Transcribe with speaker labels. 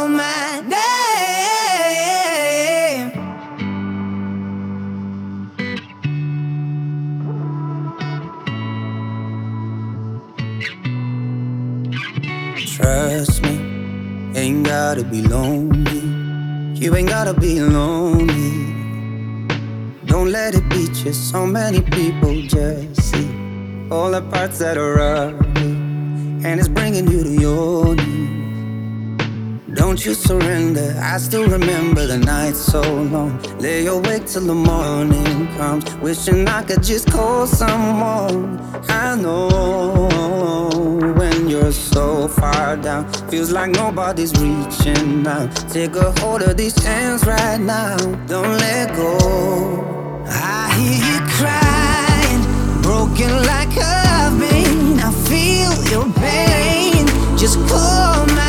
Speaker 1: my name. Trust me, ain't gotta be lonely. You ain't gotta be lonely. Don't let it beat you. So many people just see all the parts that are ugly, and it's bringing you to your knees. Don't you surrender. I still remember the night so long. Lay awake till the morning comes, wishing I could just call someone. I know when you're so far down, feels like nobody's reaching out. Take a hold of these hands right now. Don't let go. I hear you crying, broken like I've been. I feel your pain. Just call my